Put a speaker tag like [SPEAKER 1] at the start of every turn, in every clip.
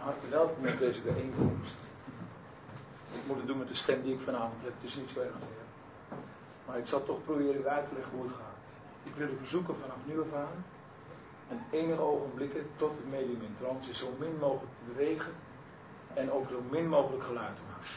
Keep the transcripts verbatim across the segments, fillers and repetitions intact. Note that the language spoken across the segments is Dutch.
[SPEAKER 1] harte welkom op deze bijeenkomst. Ik moet het doen met de stem die ik vanavond heb, het is niet zo erg veel. Maar ik zal toch proberen u uit te leggen hoe het gaat. Ik wil u verzoeken vanaf nu af aan en enige ogenblikken tot het medium in trance zo min mogelijk te bewegen en ook zo min mogelijk geluid te maken.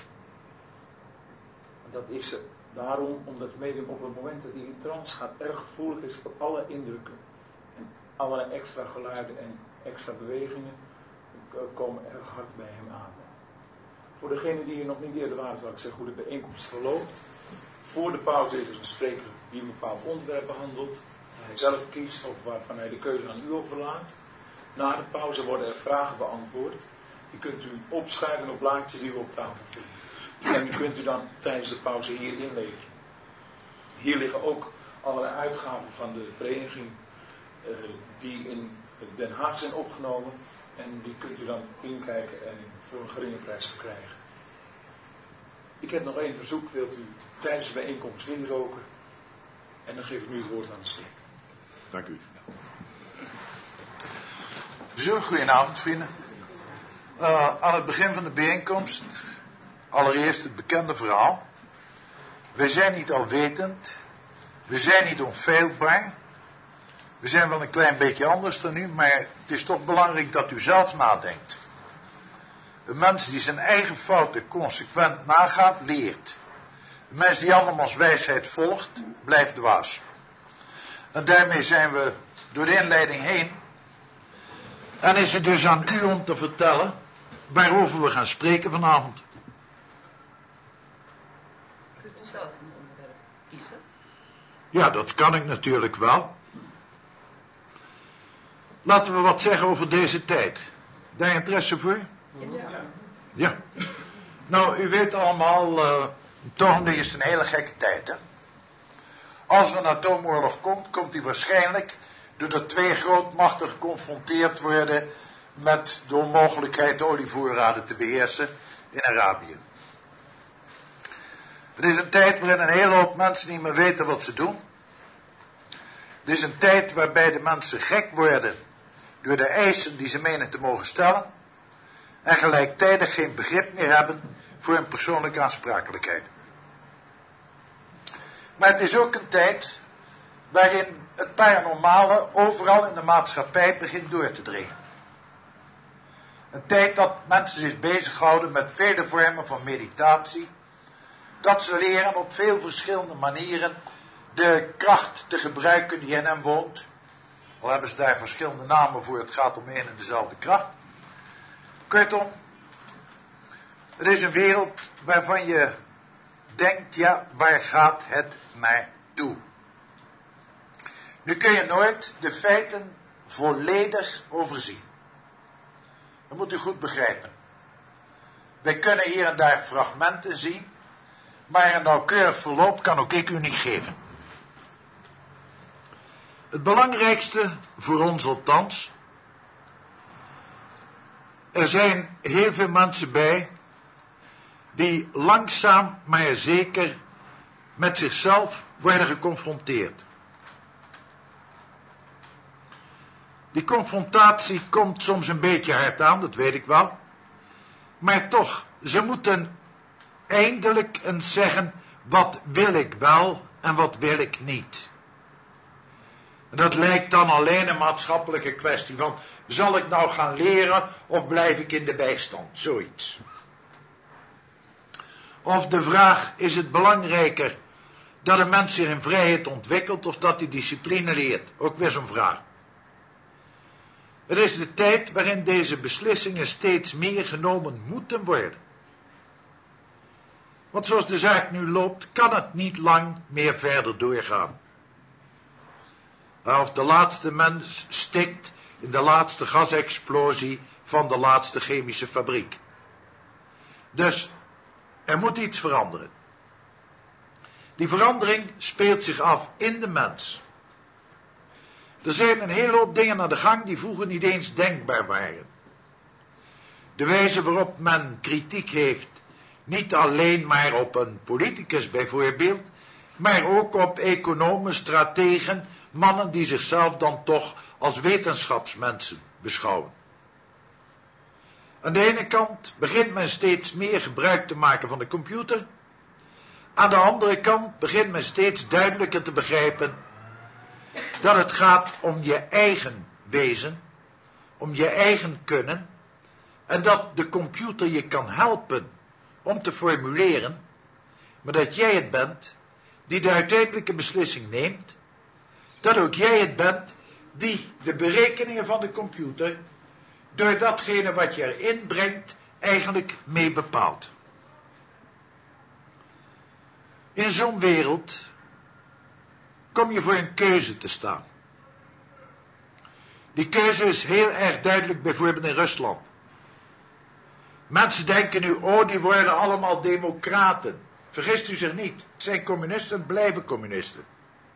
[SPEAKER 1] Dat is daarom omdat het medium op het moment dat hij in trance gaat erg gevoelig is voor alle indrukken. En allerlei extra geluiden en extra bewegingen komen erg hard bij hem aan. Voor degenen die hier nog niet eerder waren, zal ik zeggen hoe de bijeenkomst verloopt. Voor de pauze is er een spreker die een bepaald onderwerp behandelt. Hij zelf kiest of waarvan hij de keuze aan u overlaat. Na de pauze worden er vragen beantwoord. Die kunt u opschrijven op blaadjes die we op tafel vinden. En die kunt u dan tijdens de pauze hier inleveren. Hier liggen ook allerlei uitgaven van de vereniging uh, die in Den Haag zijn opgenomen. En die kunt u dan inkijken en voor een geringe prijs verkrijgen. Ik heb nog één verzoek. Wilt u tijdens de bijeenkomst niet roken? En dan geef ik nu het woord aan de spreker.
[SPEAKER 2] Dank u.
[SPEAKER 3] Zo, goedenavond vrienden. Uh, aan het begin van de bijeenkomst, allereerst het bekende verhaal. Wij zijn niet alwetend. We zijn niet onfeilbaar. We zijn wel een klein beetje anders dan u, maar het is toch belangrijk dat u zelf nadenkt. Een mens die zijn eigen fouten consequent nagaat, leert. Een mens die andermans wijsheid volgt, blijft dwaas. En daarmee zijn we door de inleiding heen. En is het dus aan u om te vertellen waarover we gaan spreken vanavond.
[SPEAKER 4] Kunt u zelf een onderwerp kiezen?
[SPEAKER 3] Ja, dat kan ik natuurlijk wel. Laten we wat zeggen over deze tijd. Daar interesse voor?
[SPEAKER 4] Ja.
[SPEAKER 3] Ja. Nou, u weet allemaal, uh, toch is het een hele gekke tijd, hè. Als er een atoomoorlog komt, komt die waarschijnlijk doordat twee grootmachten geconfronteerd worden met de onmogelijkheid de olievoorraden te beheersen in Arabië. Het is een tijd waarin een hele hoop mensen niet meer weten wat ze doen. Het is een tijd waarbij de mensen gek worden door de eisen die ze menen te mogen stellen en gelijktijdig geen begrip meer hebben voor hun persoonlijke aansprakelijkheid. Maar het is ook een tijd waarin het paranormale overal in de maatschappij begint door te dringen. Een tijd dat mensen zich bezighouden met vele vormen van meditatie, dat ze leren op veel verschillende manieren de kracht te gebruiken die in hen woont. Al hebben ze daar verschillende namen voor, het gaat om één en dezelfde kracht. Kortom, het is een wereld waarvan je denkt, ja, waar gaat het naartoe? Nu kun je nooit de feiten volledig overzien. Dat moet u goed begrijpen. Wij kunnen hier en daar fragmenten zien, maar een nauwkeurig verloop kan ook ik u niet geven. Het belangrijkste, voor ons althans, er zijn heel veel mensen bij die langzaam maar zeker met zichzelf worden geconfronteerd. Die confrontatie komt soms een beetje hard aan, dat weet ik wel. Maar toch, ze moeten eindelijk eens zeggen, wat wil ik wel en wat wil ik niet. En dat lijkt dan alleen een maatschappelijke kwestie van, zal ik nou gaan leren of blijf ik in de bijstand, zoiets. Of de vraag, is het belangrijker dat een mens zich in vrijheid ontwikkelt of dat hij discipline leert, ook weer zo'n vraag. Het is de tijd waarin deze beslissingen steeds meer genomen moeten worden. Want zoals de zaak nu loopt, kan het niet lang meer verder doorgaan. Of de laatste mens stikt in de laatste gasexplosie van de laatste chemische fabriek. Dus er moet iets veranderen. Die verandering speelt zich af in de mens. Er zijn een hele hoop dingen aan de gang die vroeger niet eens denkbaar waren. De wijze waarop men kritiek heeft, niet alleen maar op een politicus bijvoorbeeld, maar ook op economen, strategen, mannen die zichzelf dan toch als wetenschapsmensen beschouwen. Aan de ene kant begint men steeds meer gebruik te maken van de computer. Aan de andere kant begint men steeds duidelijker te begrijpen dat het gaat om je eigen wezen, om je eigen kunnen, en dat de computer je kan helpen om te formuleren, maar dat jij het bent die de uiteindelijke beslissing neemt, dat ook jij het bent die de berekeningen van de computer door datgene wat je erin brengt eigenlijk mee bepaalt. In zo'n wereld kom je voor een keuze te staan. Die keuze is heel erg duidelijk bijvoorbeeld in Rusland. Mensen denken nu, oh, die worden allemaal democraten. Vergist u zich niet, het zijn communisten en blijven communisten.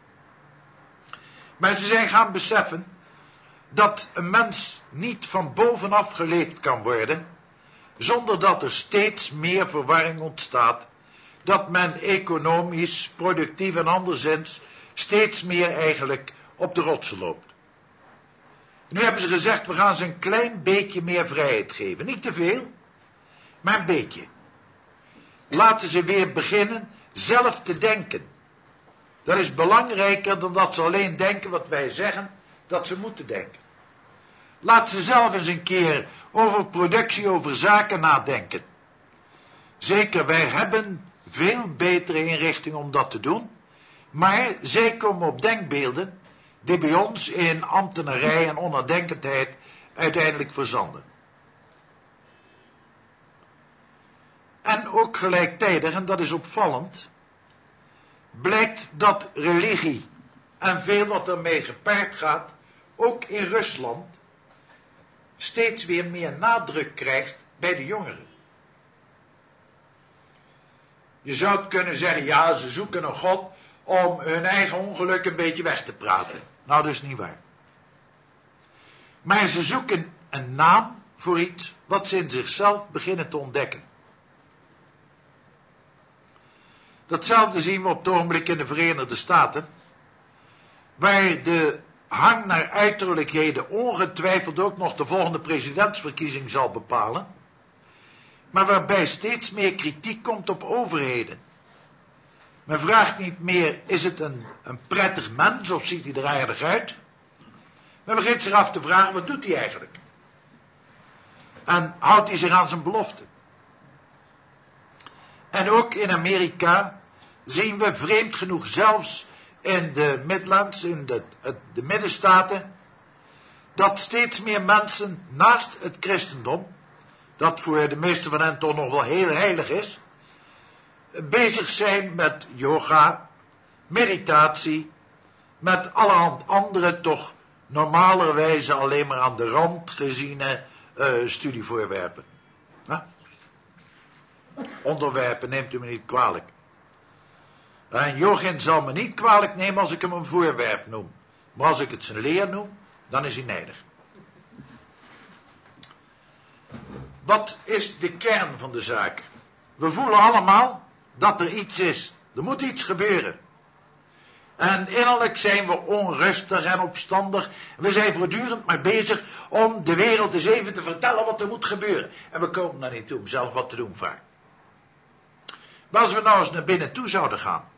[SPEAKER 3] Maar ze zijn gaan beseffen dat een mens niet van bovenaf geleefd kan worden, zonder dat er steeds meer verwarring ontstaat, dat men economisch, productief en anderszins steeds meer eigenlijk op de rotsen loopt. Nu hebben ze gezegd, we gaan ze een klein beetje meer vrijheid geven. Niet te veel, maar een beetje. Laten ze weer beginnen zelf te denken. Dat is belangrijker dan dat ze alleen denken wat wij zeggen dat ze moeten denken. Laat ze zelf eens een keer over productie, over zaken nadenken. Zeker, wij hebben veel betere inrichtingen om dat te doen, maar zij komen op denkbeelden die bij ons in ambtenarij en onnadenkendheid uiteindelijk verzanden. En ook gelijktijdig, en dat is opvallend, blijkt dat religie en veel wat ermee gepaard gaat, ook in Rusland, steeds weer meer nadruk krijgt bij de jongeren. Je zou kunnen zeggen, ja, ze zoeken een God om hun eigen ongeluk een beetje weg te praten. Nou, dat is niet waar. Maar ze zoeken een naam voor iets wat ze in zichzelf beginnen te ontdekken. Datzelfde zien we op het ogenblik in de Verenigde Staten, waar de hang naar uiterlijkheden ongetwijfeld ook nog de volgende presidentsverkiezing zal bepalen, maar waarbij steeds meer kritiek komt op overheden. Men vraagt niet meer, is het een, een prettig mens of ziet hij er aardig uit? Men begint zich af te vragen, wat doet hij eigenlijk? En houdt hij zich aan zijn beloften? En ook in Amerika zien we vreemd genoeg, zelfs in de Midlands, in de, de middenstaten, dat steeds meer mensen naast het christendom, dat voor de meesten van hen toch nog wel heel heilig is, bezig zijn met yoga, meditatie, met allerhand andere toch normalerwijze alleen maar aan de rand geziene uh, studievoorwerpen. Huh? Onderwerpen, neemt u me niet kwalijk. En Jochim zal me niet kwalijk nemen als ik hem een voorwerp noem. Maar als ik het zijn leer noem, dan is hij nijdig. Wat is de kern van de zaak? We voelen allemaal dat er iets is. Er moet iets gebeuren. En innerlijk zijn we onrustig en opstandig. We zijn voortdurend maar bezig om de wereld eens even te vertellen wat er moet gebeuren. En we komen daar niet toe om zelf wat te doen vaak. Maar als we nou eens naar binnen toe zouden gaan.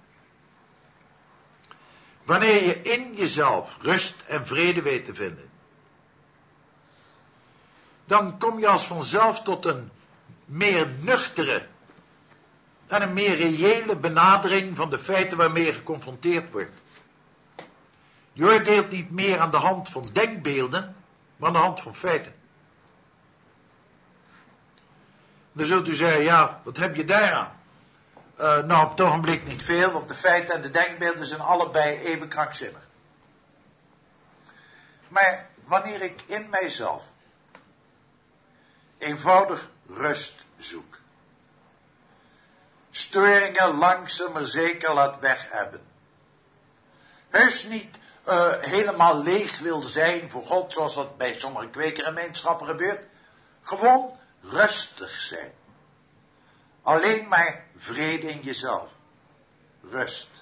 [SPEAKER 3] Wanneer je in jezelf rust en vrede weet te vinden. Dan kom je als vanzelf tot een meer nuchtere en een meer reële benadering van de feiten waarmee je geconfronteerd wordt. Je oordeelt niet meer aan de hand van denkbeelden, maar aan de hand van feiten. Dan zult u zeggen, ja, wat heb je daaraan? Uh, nou, op het ogenblik niet veel, want de feiten en de denkbeelden zijn allebei even krankzinnig. Maar wanneer ik in mijzelf eenvoudig rust zoek, storingen langzaam maar zeker laat weg hebben, heus niet uh, helemaal leeg wil zijn voor God, zoals dat bij sommige kwekergemeenschappen gebeurt, gewoon rustig zijn. Alleen maar vrede in jezelf. Rust.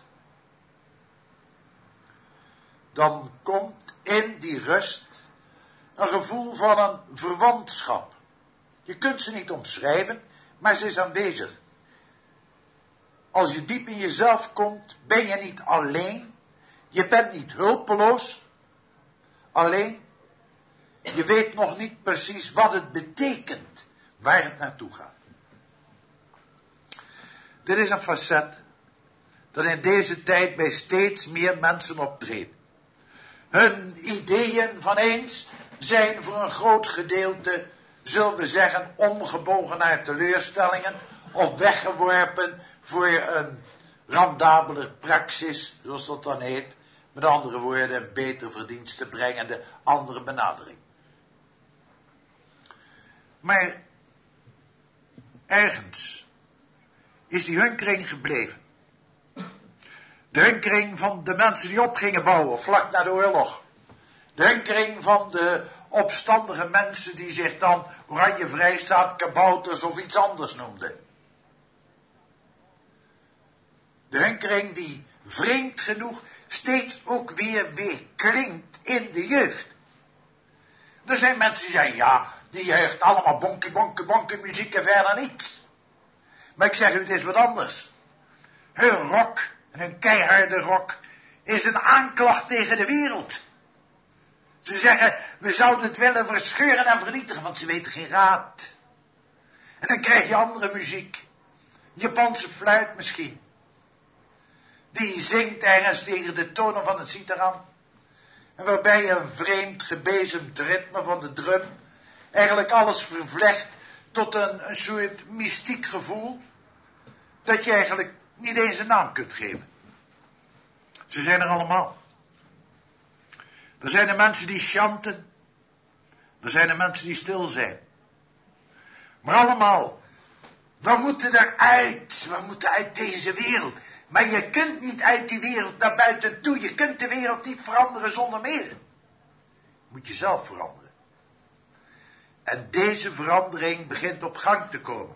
[SPEAKER 3] Dan komt in die rust een gevoel van een verwantschap. Je kunt ze niet omschrijven, maar ze is aanwezig. Als je diep in jezelf komt, ben je niet alleen. Je bent niet hulpeloos. Alleen, je weet nog niet precies wat het betekent, waar het naartoe gaat. Dit is een facet dat in deze tijd bij steeds meer mensen optreedt. Hun ideeën van eens zijn voor een groot gedeelte, zullen we zeggen, omgebogen naar teleurstellingen of weggeworpen voor een rendabele praxis, zoals dat dan heet. Met andere woorden, een beter verdienste brengende andere benadering. Maar ergens is die hunkering gebleven. De hunkering van de mensen die op gingen bouwen, vlak na de oorlog. De hunkering van de opstandige mensen die zich dan Oranje Vrijstaat, kabouters of iets anders noemden. De hunkering die vreemd genoeg steeds ook weer weer klinkt in de jeugd. Er zijn mensen die zeggen, ja, die jeugd allemaal bonkie, bonkie, bonkie muziek en verder niets. Maar ik zeg u, het is wat anders. Hun rock, en hun keiharde rock, is een aanklacht tegen de wereld. Ze zeggen, we zouden het willen verscheuren en vernietigen, want ze weten geen raad. En dan krijg je andere muziek. Japanse fluit misschien. Die zingt ergens tegen de tonen van het citaran. En waarbij een vreemd gebezemd ritme van de drum eigenlijk alles vervlecht tot een, een soort mystiek gevoel dat je eigenlijk niet eens een naam kunt geven. Ze zijn er allemaal. Er zijn de mensen die chanten. Er zijn de mensen die stil zijn. Maar allemaal, we moeten eruit. We moeten uit deze wereld. Maar je kunt niet uit die wereld naar buiten toe. Je kunt de wereld niet veranderen zonder meer. Je moet jezelf veranderen. En deze verandering begint op gang te komen.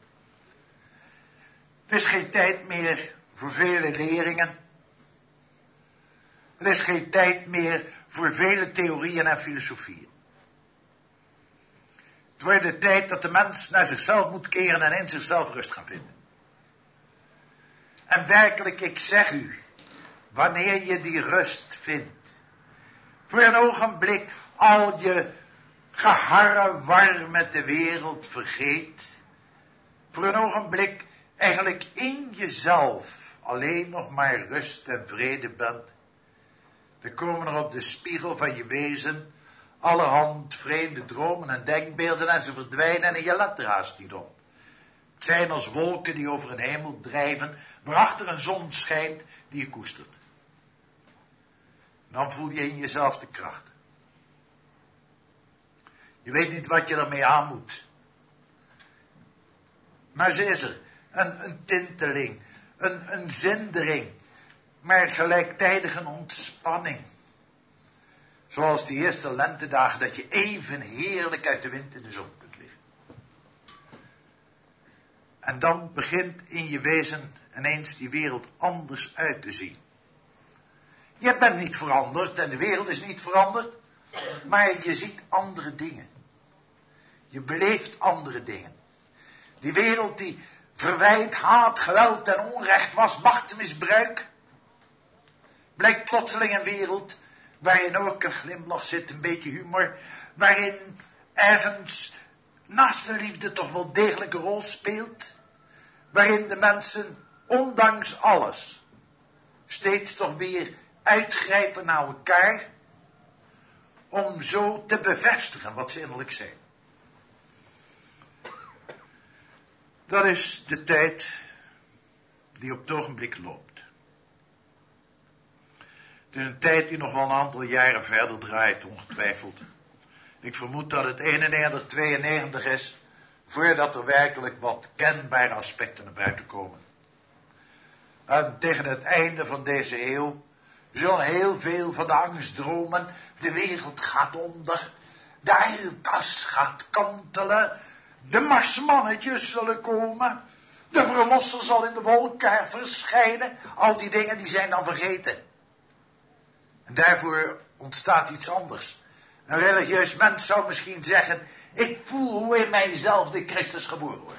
[SPEAKER 3] Het is geen tijd meer voor vele leringen. Er is geen tijd meer voor vele theorieën en filosofieën. Het wordt de tijd dat de mens naar zichzelf moet keren en in zichzelf rust gaan vinden. En werkelijk, ik zeg u, wanneer je die rust vindt, voor een ogenblik al je geharrewar met de wereld vergeet, voor een ogenblik eigenlijk in jezelf alleen nog maar rust en vrede bent, dan komen er op de spiegel van je wezen allerhand vreemde dromen en denkbeelden en ze verdwijnen en je let er haast niet op. Het zijn als wolken die over een hemel drijven, waarachter een zon schijnt die je koestert. Dan voel je in jezelf de kracht. Je weet niet wat je ermee aan moet. Maar ze is er. Een, een tinteling, een, een zindering, maar gelijktijdig een ontspanning. Zoals die eerste lentedagen dat je even heerlijk uit de wind in de zon kunt liggen. En dan begint in je wezen ineens die wereld anders uit te zien. Je bent niet veranderd en de wereld is niet veranderd, maar je ziet andere dingen. Je beleeft andere dingen. Die wereld die verwijt, haat, geweld en onrecht was, machtsmisbruik, blijkt plotseling een wereld waarin ook een glimlach zit, een beetje humor, waarin ergens naast de liefde toch wel degelijk een rol speelt, waarin de mensen, ondanks alles, steeds toch weer uitgrijpen naar elkaar, om zo te bevestigen wat ze innerlijk zijn. Dat is de tijd die op het ogenblik loopt. Het is een tijd die nog wel een aantal jaren verder draait, ongetwijfeld. Ik vermoed dat het eenennegentig, tweeënnegentig is, voordat er werkelijk wat kenbare aspecten naar buiten komen. En tegen het einde van deze eeuw zullen heel veel van de angstdromen, de wereld gaat onder, de ijlkas gaat kantelen, de marsmannetjes zullen komen, de verlosser zal in de wolken verschijnen, al die dingen die zijn dan vergeten. En daarvoor ontstaat iets anders. Een religieus mens zou misschien zeggen, Ik voel hoe in mijzelf de Christus geboren wordt.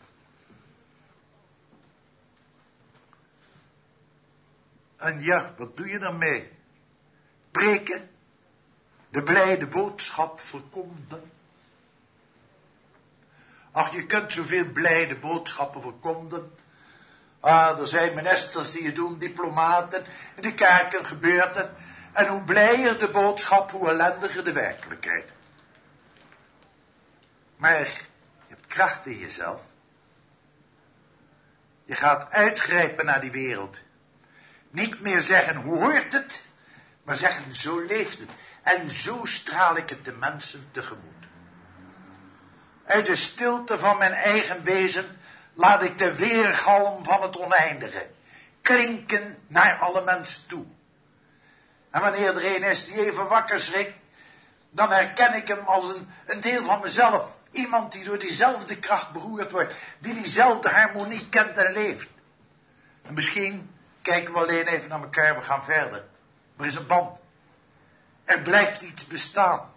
[SPEAKER 3] En ja, wat doe je dan mee? Preken, de blijde boodschap verkondigen. Ach, je kunt zoveel blijde boodschappen verkondigen. Ah, er zijn ministers die het doen, diplomaten, in de kerken gebeurt het. En hoe blijer de boodschap, hoe ellendiger de werkelijkheid. Maar je hebt kracht in jezelf. Je gaat uitgrijpen naar die wereld. Niet meer zeggen, hoe hoort het? Maar zeggen, zo leeft het. En zo straal ik het de mensen tegemoet. Uit de stilte van mijn eigen wezen laat ik de weergalm van het oneindige klinken naar alle mensen toe. En wanneer er een is die even wakker schrikt, dan herken ik hem als een, een deel van mezelf. Iemand die door diezelfde kracht beroerd wordt, die diezelfde harmonie kent en leeft. En misschien kijken we alleen even naar elkaar, we gaan verder. Er is een band. Er blijft iets bestaan.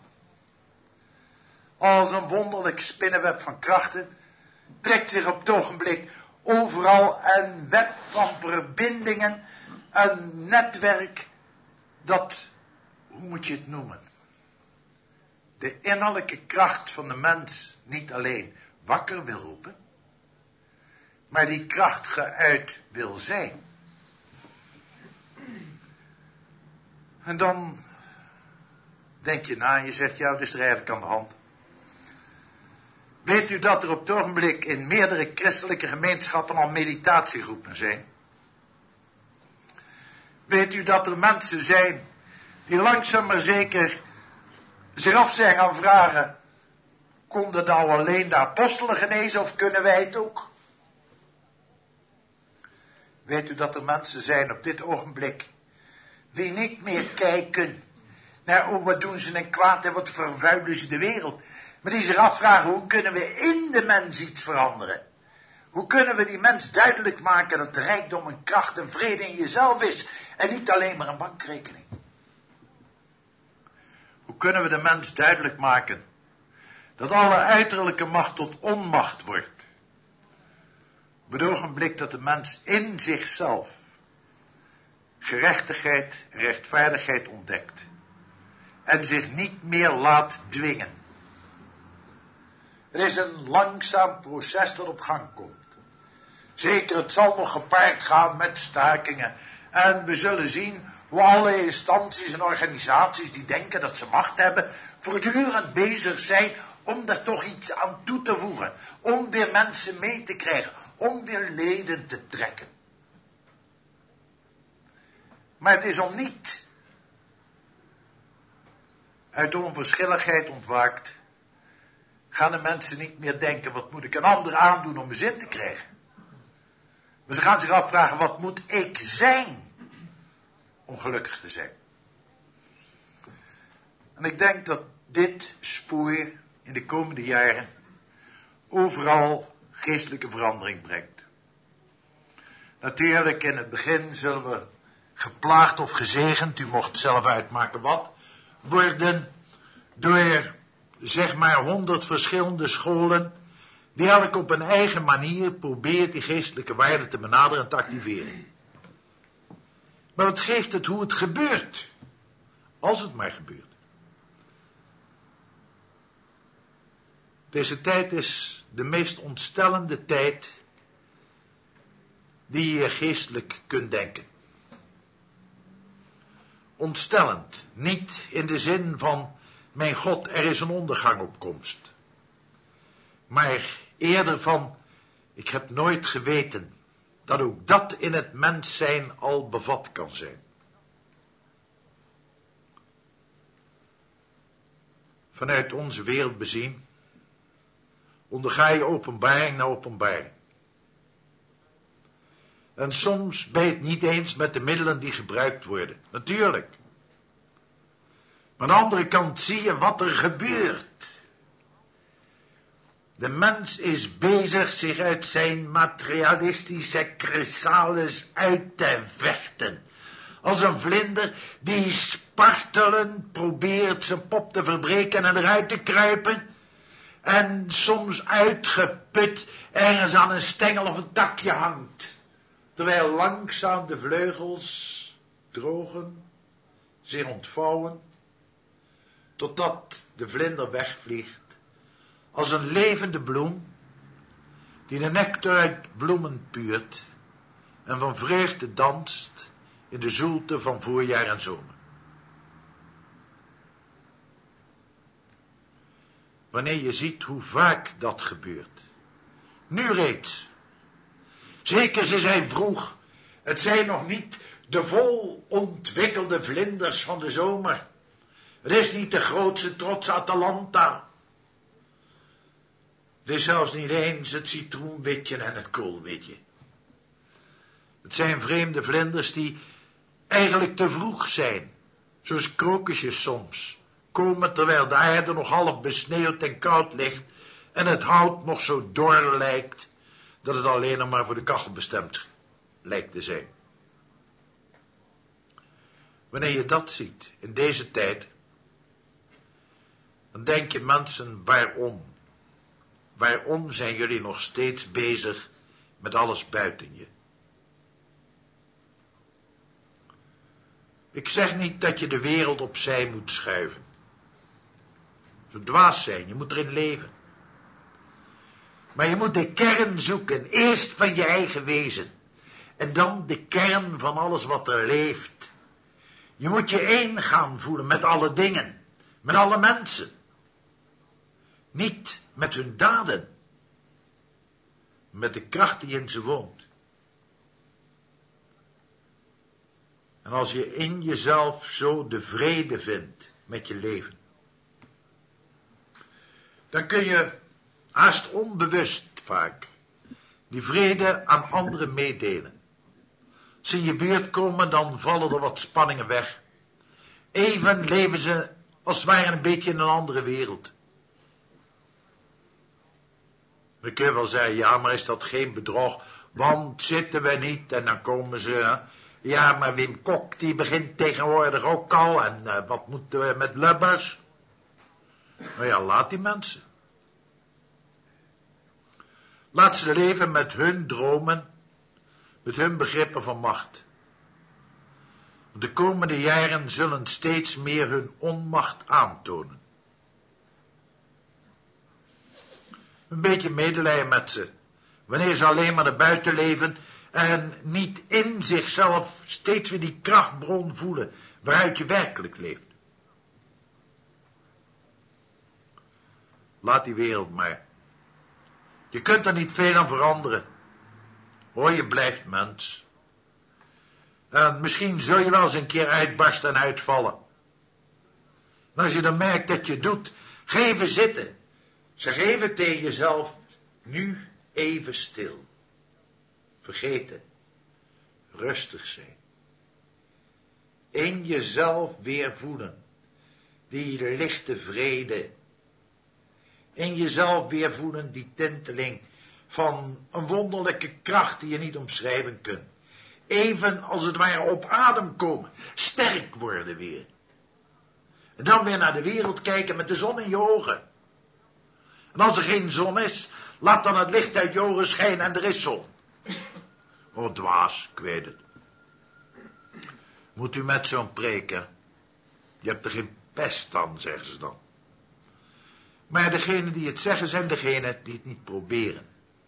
[SPEAKER 3] Als een wonderlijk spinnenweb van krachten trekt zich op het ogenblik overal een web van verbindingen, een netwerk dat, hoe moet je het noemen, de innerlijke kracht van de mens niet alleen wakker wil roepen, maar die kracht geuit wil zijn. En dan denk je na en je zegt, ja, wat is er eigenlijk aan de hand? Weet u dat er op het ogenblik in meerdere christelijke gemeenschappen al meditatiegroepen zijn? Weet u dat er mensen zijn die langzaam maar zeker zich af zijn gaan vragen, konden nou alleen de apostelen genezen of kunnen wij het ook? Weet u dat er mensen zijn op dit ogenblik die niet meer kijken naar, oh, wat doen ze en kwaad en wat vervuilen ze de wereld. Maar die zich afvragen, hoe kunnen we in de mens iets veranderen? Hoe kunnen we die mens duidelijk maken dat de rijkdom en kracht en vrede in jezelf is en niet alleen maar een bankrekening? Hoe kunnen we de mens duidelijk maken dat alle uiterlijke macht tot onmacht wordt? Op het ogenblik dat de mens in zichzelf gerechtigheid en rechtvaardigheid ontdekt en zich niet meer laat dwingen. Er is een langzaam proces dat op gang komt. Zeker, het zal nog gepaard gaan met stakingen. En we zullen zien hoe alle instanties en organisaties die denken dat ze macht hebben, voortdurend bezig zijn om er toch iets aan toe te voegen. Om weer mensen mee te krijgen. Om weer leden te trekken. Maar het is om niet uit onverschilligheid ontwaakt, gaan de mensen niet meer denken, wat moet ik een ander aandoen om mijn zin te krijgen? Maar ze gaan zich afvragen, wat moet ik zijn om gelukkig te zijn? En ik denk dat dit spoor in de komende jaren overal geestelijke verandering brengt. Natuurlijk, in het begin zullen we geplaagd of gezegend, u mocht zelf uitmaken wat, worden door, zeg maar, honderd verschillende scholen, die elk op een eigen manier probeert die geestelijke waarden te benaderen en te activeren. Maar wat geeft het hoe het gebeurt? Als het maar gebeurt. Deze tijd is de meest ontstellende tijd die je geestelijk kunt denken. Ontstellend, niet in de zin van, mijn God, er is een ondergang op komst. Maar eerder van, ik heb nooit geweten dat ook dat in het mens zijn al bevat kan zijn. Vanuit onze wereld bezien, onderga je openbaring na openbaring. En soms ben je het niet eens met de middelen die gebruikt worden. Natuurlijk. Maar aan de andere kant zie je wat er gebeurt. De mens is bezig zich uit zijn materialistische chrysalis uit te vechten. Als een vlinder die spartelend probeert zijn pop te verbreken en eruit te kruipen. en soms uitgeput ergens aan een stengel of een takje hangt, terwijl langzaam de vleugels drogen, zich ontvouwen, totdat de vlinder wegvliegt, als een levende bloem, die de nectar uit bloemen puurt en van vreugde danst in de zoelte van voorjaar en zomer. Wanneer je ziet hoe vaak dat gebeurt, nu reeds, zeker ze zijn vroeg, het zijn nog niet de vol ontwikkelde vlinders van de zomer, het is niet de grootste trots Atalanta, het is zelfs niet eens het citroenwitje en het koolwitje. Het zijn vreemde vlinders die eigenlijk te vroeg zijn, zoals krokusjes soms, komen terwijl de aarde nog half besneeuwd en koud ligt en het hout nog zo dor lijkt dat het alleen nog maar voor de kachel bestemd lijkt te zijn. Wanneer je dat ziet in deze tijd, dan denk je mensen, waarom? Waarom zijn jullie nog steeds bezig met alles buiten je? Ik zeg niet dat je de wereld opzij moet schuiven. Zo dwaas zijn, je moet erin leven. Maar je moet de kern zoeken, eerst van je eigen wezen. En dan de kern van alles wat er leeft. Je moet je één gaan voelen met alle dingen, met alle mensen. Niet met hun daden, met de kracht die in ze woont. En als je in jezelf zo de vrede vindt met je leven, dan kun je haast onbewust vaak die vrede aan anderen meedelen. Als ze in je buurt komen, dan vallen er wat spanningen weg. Even leven ze als het ware een beetje in een andere wereld. Dan kun je wel zeggen, ja, maar is dat geen bedrog? Want zitten we niet en dan komen ze... Ja, maar Wim Kok, die begint tegenwoordig ook al. En uh, wat moeten we met Lubbers? Nou ja, laat die mensen. Laat ze leven met hun dromen, met hun begrippen van macht. De komende jaren zullen steeds meer hun onmacht aantonen. Een beetje medelijden met ze, wanneer ze alleen maar naar buiten leven en niet in zichzelf steeds weer die krachtbron voelen waaruit je werkelijk leeft. Laat die wereld maar. Je kunt er niet veel aan veranderen. Hoor, je blijft mens. En misschien zul je wel eens een keer uitbarsten en uitvallen. Maar als je dan merkt dat je het doet, ga even zitten. Zeg even tegen jezelf, nu even stil. Vergeten. Rustig zijn. In jezelf weer voelen. Die lichte vrede. In jezelf weer voelen die tinteling van een wonderlijke kracht die je niet omschrijven kunt. Even als het ware op adem komen. Sterk worden weer. En dan weer naar de wereld kijken met de zon in je ogen. En als er geen zon is, laat dan het licht uit je ogen schijnen en er is zon. Oh, dwaas, ik weet het. Moet u met zo'n preken? Je hebt er geen pest aan, zeggen ze dan. Maar degenen die het zeggen zijn degenen die het niet proberen.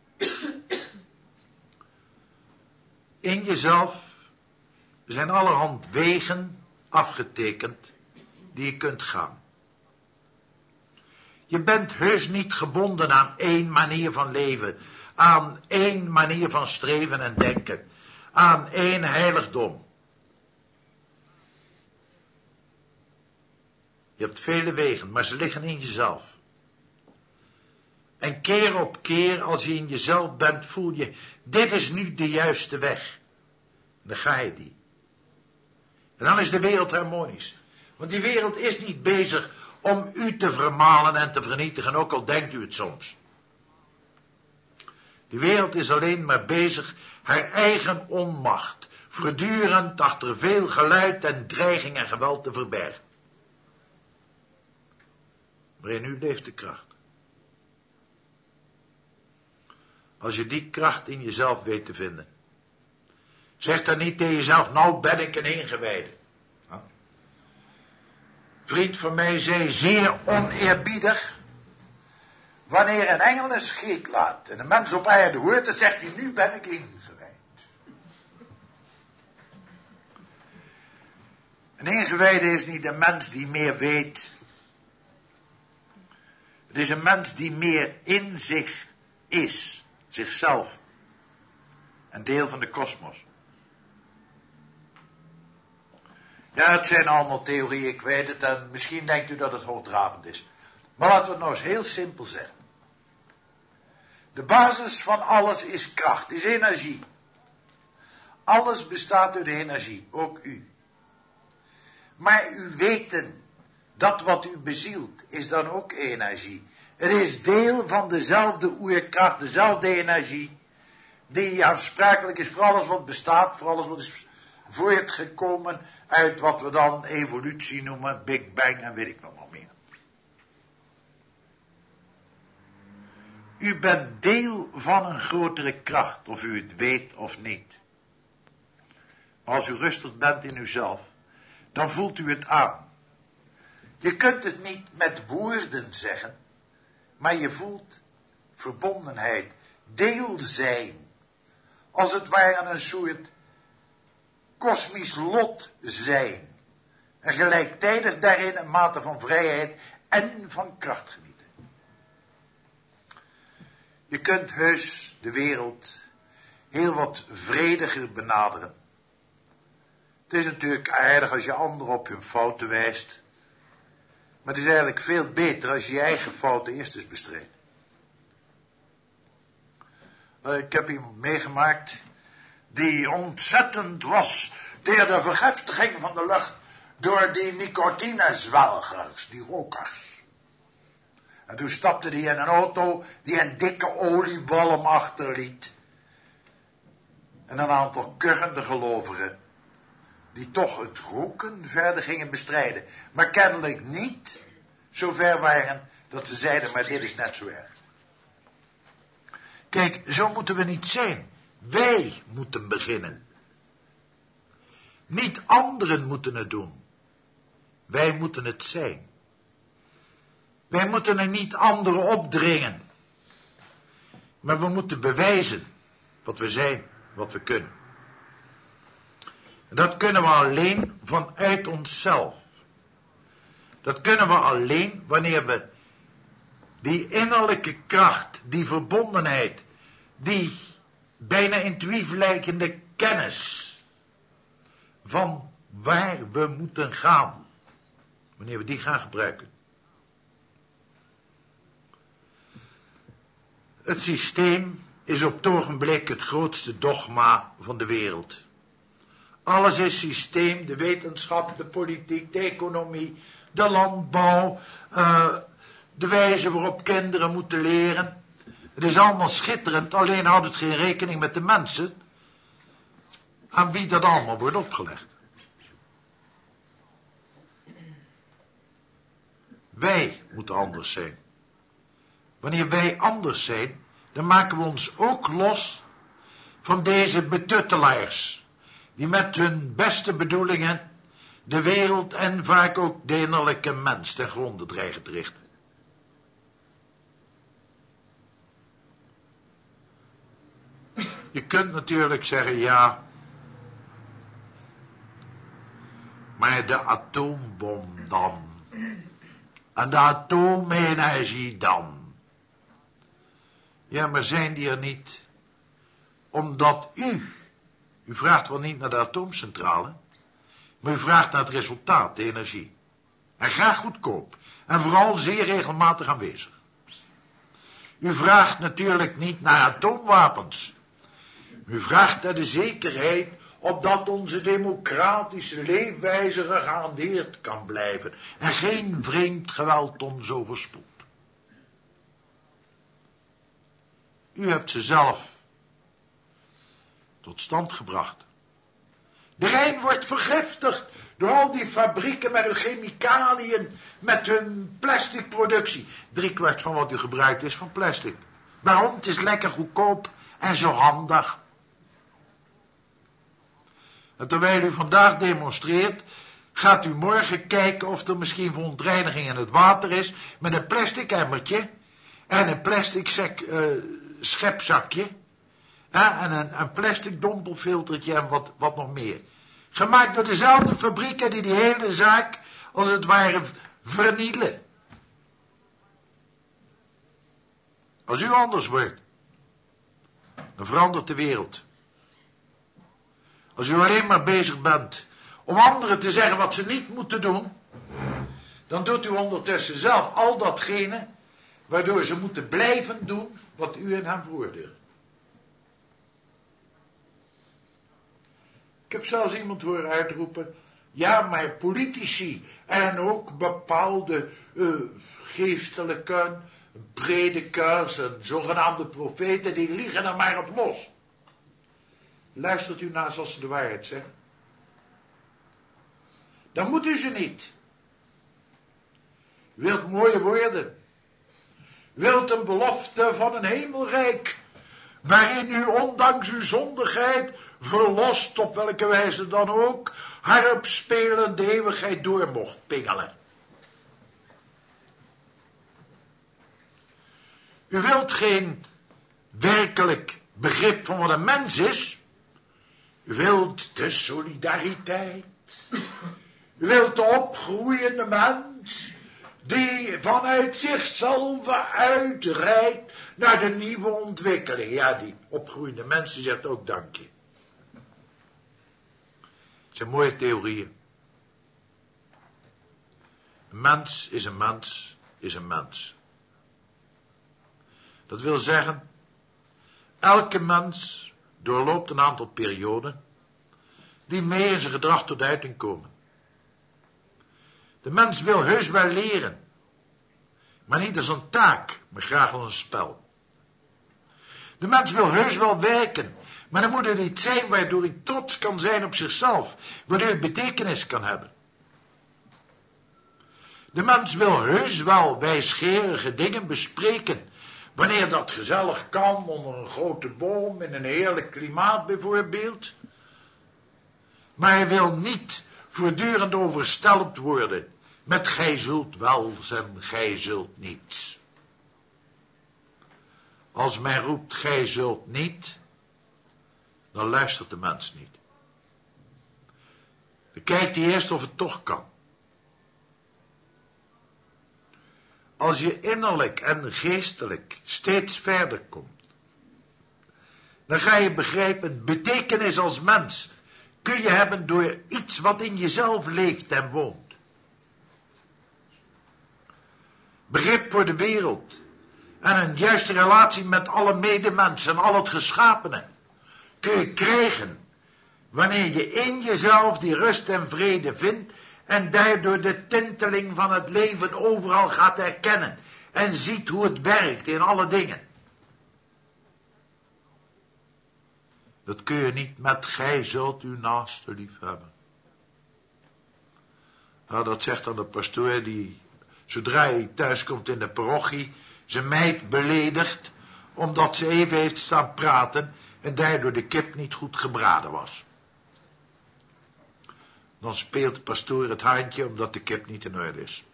[SPEAKER 3] In jezelf zijn allerhand wegen afgetekend die je kunt gaan. Je bent heus niet gebonden aan één manier van leven, aan één manier van streven en denken, aan één heiligdom. Je hebt vele wegen, maar ze liggen in jezelf. En keer op keer, als je in jezelf bent, voel je, dit is nu de juiste weg. En dan ga je die. En dan is de wereld harmonisch. Want die wereld is niet bezig om u te vermalen en te vernietigen, ook al denkt u het soms. Die wereld is alleen maar bezig haar eigen onmacht, voortdurend achter veel geluid en dreiging en geweld te verbergen. Maar in u leeft de kracht. Als je die kracht in jezelf weet te vinden. Zeg dan niet tegen jezelf, nou ben ik een ingewijde. Een vriend van mij zei zeer oneerbiedig, wanneer een engel een scheet laat en een mens op aarde hoort, dan zegt hij, nu ben ik ingewijd. Een ingewijde is niet een mens die meer weet. Het is een mens die meer in zich is, zichzelf. Een deel van de kosmos. Ja, het zijn allemaal theorieën, ik weet het, en misschien denkt u dat het hoogdravend is. Maar laten we het nou eens heel simpel zeggen. De basis van alles is kracht, is energie. Alles bestaat uit energie, ook u. Maar uw weten, dat wat u bezielt, is dan ook energie. Het is deel van dezelfde oerkracht, dezelfde energie, die aansprakelijk is voor alles wat bestaat, voor alles wat is voortgekomen uit wat we dan evolutie noemen, Big Bang en weet ik nog wel meer. U bent deel van een grotere kracht, of u het weet of niet. Maar als u rustig bent in uzelf, dan voelt u het aan. Je kunt het niet met woorden zeggen, maar je voelt verbondenheid, deel zijn. Als het ware een soort kosmisch lot zijn. En gelijktijdig daarin een mate van vrijheid en van kracht genieten. Je kunt heus de wereld heel wat vrediger benaderen. Het is natuurlijk aardig als je anderen op hun fouten wijst. Maar het is eigenlijk veel beter als je je eigen fouten eerst eens bestreedt. Uh, ik heb iemand meegemaakt die ontzettend was tegen de vergiftiging van de lucht door die nicotinezwelgers, die rokers. En toen stapte hij in een auto die een dikke oliewalm achterliet. En een aantal kuchende gelovigen die toch het roken verder gingen bestrijden. Maar kennelijk niet zo ver waren dat ze zeiden, maar dit is net zo erg. Kijk, zo moeten we niet zijn. Wij moeten beginnen. Niet anderen moeten het doen. Wij moeten het zijn. Wij moeten er niet anderen opdringen. Maar we moeten bewijzen wat we zijn, wat we kunnen. En dat kunnen we alleen vanuit onszelf. Dat kunnen we alleen wanneer we die innerlijke kracht, die verbondenheid, die bijna intuïtief lijkende kennis van waar we moeten gaan, wanneer we die gaan gebruiken. Het systeem is op het ogenblik het grootste dogma van de wereld. Alles is systeem, de wetenschap, de politiek, de economie, de landbouw, uh, de wijze waarop kinderen moeten leren. Het is allemaal schitterend, alleen houdt het geen rekening met de mensen aan wie dat allemaal wordt opgelegd. Wij moeten anders zijn. Wanneer wij anders zijn, dan maken we ons ook los van deze betuttelaars, die met hun beste bedoelingen de wereld en vaak ook de innerlijke mens ten gronde dreigen te richten. Je kunt natuurlijk zeggen, ja, maar de atoombom dan? En de atoomenergie dan? Ja, maar zijn die er niet omdat u, u vraagt wel niet naar de atoomcentrale, maar u vraagt naar het resultaat, de energie. En graag goedkoop. En vooral zeer regelmatig aanwezig. U vraagt natuurlijk niet naar atoomwapens. U vraagt naar de zekerheid opdat onze democratische leefwijze gegarandeerd kan blijven. En geen vreemd geweld ons overspoelt. U hebt ze zelf tot stand gebracht. De Rijn wordt vergiftigd door al die fabrieken met hun chemicaliën, met hun plasticproductie. Driekwart van wat u gebruikt is van plastic. Waarom? Het is lekker goedkoop en zo handig. En terwijl u vandaag demonstreert, gaat u morgen kijken of er misschien verontreiniging in het water is, met een plastic emmertje en een plastic sek, uh, schepzakje uh, en een, een plastic dompelfiltertje en wat, wat nog meer. Gemaakt door dezelfde fabrieken die die hele zaak als het ware vernielen. Als u anders wordt, dan verandert de wereld. Als u alleen maar bezig bent om anderen te zeggen wat ze niet moeten doen, dan doet u ondertussen zelf al datgene waardoor ze moeten blijven doen wat u en hen voordeur. Ik heb zelfs iemand horen uitroepen, ja, maar politici en ook bepaalde uh, geestelijken, predikers en zogenaamde profeten, die liegen er maar op los. Luistert u naast als ze de waarheid zeggen? Dan moet u ze niet. U wilt mooie woorden. U wilt een belofte van een hemelrijk, waarin u ondanks uw zondigheid, verlost op welke wijze dan ook, harp spelend de eeuwigheid door mocht pingelen. U wilt geen werkelijk begrip van wat een mens is. U wilt de solidariteit. U wilt de opgroeiende mens, die vanuit zichzelf uitreikt naar de nieuwe ontwikkeling. Ja, die opgroeiende mensen zegt ook dank je. Het zijn mooie theorieën. Een mens is een mens, is een mens. Dat wil zeggen, elke mens doorloopt een aantal perioden die mee in zijn gedrag tot uiting komen. De mens wil heus wel leren, maar niet als een taak, maar graag als een spel. De mens wil heus wel werken, maar dan moet het iets zijn waardoor hij trots kan zijn op zichzelf, waardoor hij betekenis kan hebben. De mens wil heus wel wijsgerige dingen bespreken, wanneer dat gezellig kan, onder een grote boom, in een heerlijk klimaat bijvoorbeeld. Maar hij wil niet voortdurend overstelpt worden met gij zult wel en gij zult niet. Als men roept gij zult niet, dan luistert de mens niet. Dan kijkt hij eerst of het toch kan. Als je innerlijk en geestelijk steeds verder komt, dan ga je begrijpen, betekenis als mens kun je hebben door iets wat in jezelf leeft en woont. Begrip voor de wereld en een juiste relatie met alle medemensen en al het geschapene kun je krijgen wanneer je in jezelf die rust en vrede vindt en daardoor de tinteling van het leven overal gaat herkennen en ziet hoe het werkt in alle dingen. Dat kun je niet met gij zult uw naaste lief hebben. Nou, dat zegt dan de pastoor die, zodra hij thuis komt in de parochie, zijn meid beledigt, omdat ze even heeft staan praten en daardoor de kip niet goed gebraden was. Dan speelt de pastoor het haantje omdat de kip niet in orde is.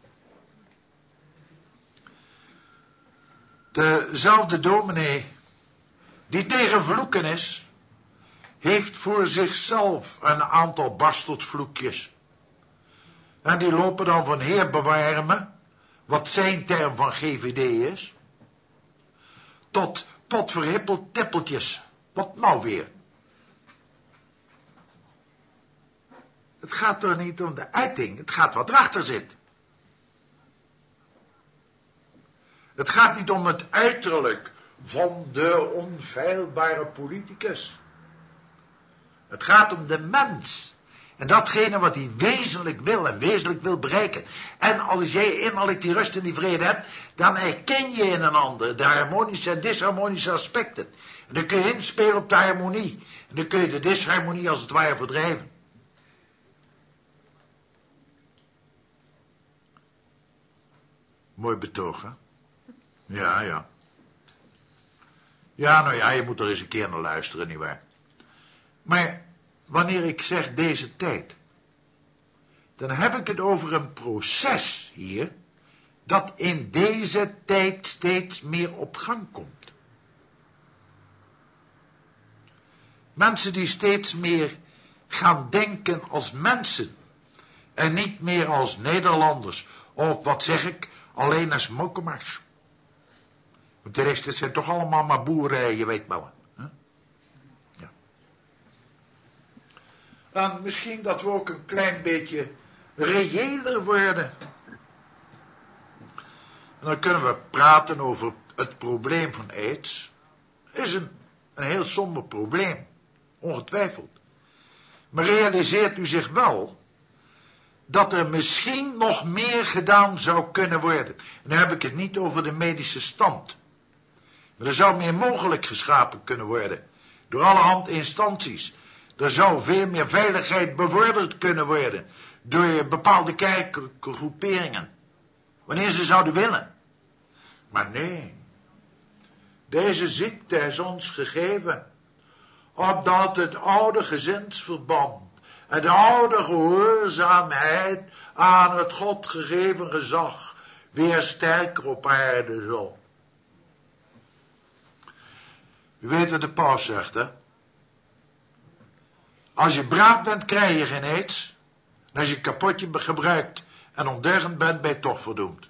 [SPEAKER 3] Dezelfde dominee die tegen vloeken is, heeft voor zichzelf een aantal bastardvloekjes. En die lopen dan van Heer bewaar me, wat zijn term van G V D is, tot potverhippeld tippeltjes. Wat nou weer? Het gaat er niet om de uiting, het gaat wat erachter zit. Het gaat niet om het uiterlijk van de onfeilbare politicus. Het gaat om de mens. En datgene wat hij wezenlijk wil en wezenlijk wil bereiken. En als jij innerlijk die rust en die vrede hebt, dan herken je in een ander de harmonische en disharmonische aspecten. En dan kun je inspelen op de harmonie. En dan kun je de disharmonie als het ware verdrijven. Mooi betoog, hè? Ja, ja. Ja, nou ja, je moet er eens een keer naar luisteren, nietwaar? Maar wanneer ik zeg deze tijd, dan heb ik het over een proces hier, dat in deze tijd steeds meer op gang komt. Mensen die steeds meer gaan denken als mensen, en niet meer als Nederlanders, of wat zeg ik, alleen als mokkemaars. Want de rest, het zijn toch allemaal maar boeren, je weet wel. Hè? Ja. En misschien dat we ook een klein beetje reëler worden. En dan kunnen we praten over het probleem van aids. Is een, een heel somber probleem, ongetwijfeld. Maar realiseert u zich wel dat er misschien nog meer gedaan zou kunnen worden. En dan heb ik het niet over de medische stand. Maar er zou meer mogelijk geschapen kunnen worden. Door allerhand instanties. Er zou veel meer veiligheid bevorderd kunnen worden. Door bepaalde kerkgroeperingen. Wanneer ze zouden willen. Maar nee. Deze ziekte is ons gegeven. Opdat het oude gezinsverband. En de oude gehoorzaamheid aan het God gegeven gezag weer sterker op aarde zal. U weet wat de paus zegt, hè? Als je braaf bent, krijg je geen aids. En als je kapotje gebruikt en ondeugend bent, ben je toch verdoemd.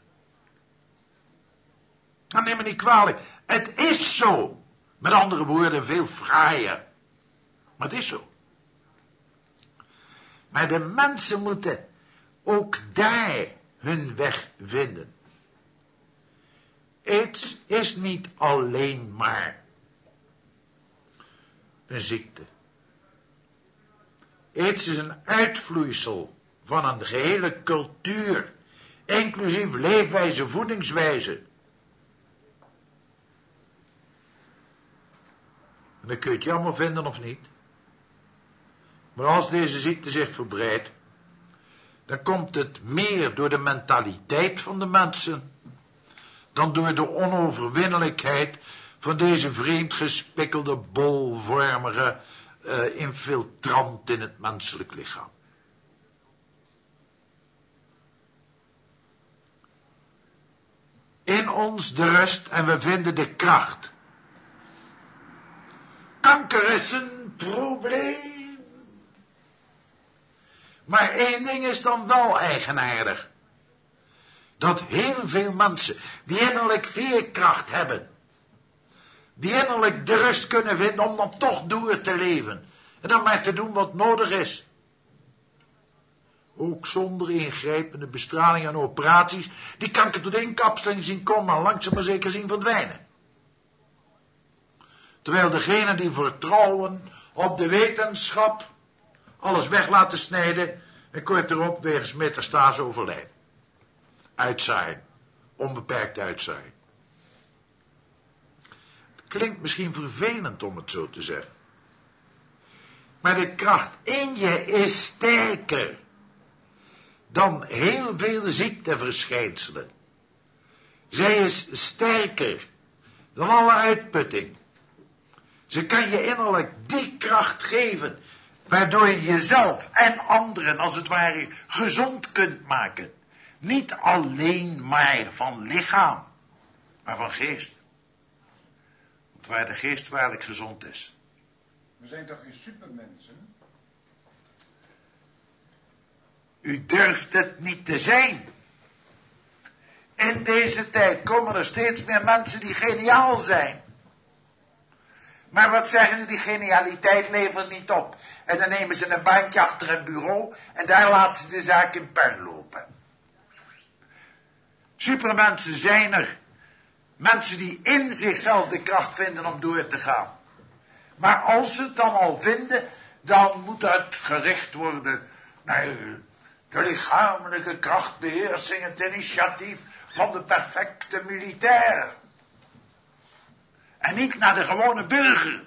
[SPEAKER 3] Nou, neem me niet kwalijk. Het is zo. Met andere woorden, veel fraaier. Maar het is zo. Maar de mensen moeten ook daar hun weg vinden. Aids is niet alleen maar een ziekte. Aids is een uitvloeisel van een gehele cultuur, inclusief leefwijze, voedingswijze. En dan kun je het jammer vinden of niet. Maar als deze ziekte zich verbreidt, dan komt het meer door de mentaliteit van de mensen, dan door de onoverwinnelijkheid van deze vreemd gespikkelde, bolvormige uh, infiltrant in het menselijk lichaam. In ons de rust en we vinden de kracht. Kanker is een probleem. Maar één ding is dan wel eigenaardig. Dat heel veel mensen die innerlijk veerkracht hebben, die innerlijk de rust kunnen vinden om dan toch door te leven. En dan maar te doen wat nodig is. Ook zonder ingrijpende bestraling en operaties, die kanker tot inkapseling zien komen en langzaam maar zeker zien verdwijnen. Terwijl degenen die vertrouwen op de wetenschap alles weg laten snijden en kort erop wegens metastase overlijden. Uitzaaien. Onbeperkt uitzaaien. Het klinkt misschien vervelend om het zo te zeggen. Maar de kracht in je is sterker dan heel veel ziekteverschijnselen. Zij is sterker dan alle uitputting. Ze kan je innerlijk die kracht geven, waardoor je jezelf en anderen als het ware gezond kunt maken. Niet alleen maar van lichaam, maar van geest. Want waar de geest waarlijk gezond is.
[SPEAKER 2] We zijn toch geen supermensen?
[SPEAKER 3] U durft het niet te zijn. In deze tijd komen er steeds meer mensen die geniaal zijn. Maar wat zeggen ze, die genialiteit levert niet op. En dan nemen ze een baantje achter een bureau en daar laten ze de zaak in puin lopen. Supermensen zijn er. Mensen die in zichzelf de kracht vinden om door te gaan. Maar als ze het dan al vinden, dan moet het gericht worden naar de lichamelijke krachtbeheersing, het initiatief van de perfecte militair. En niet naar de gewone burger.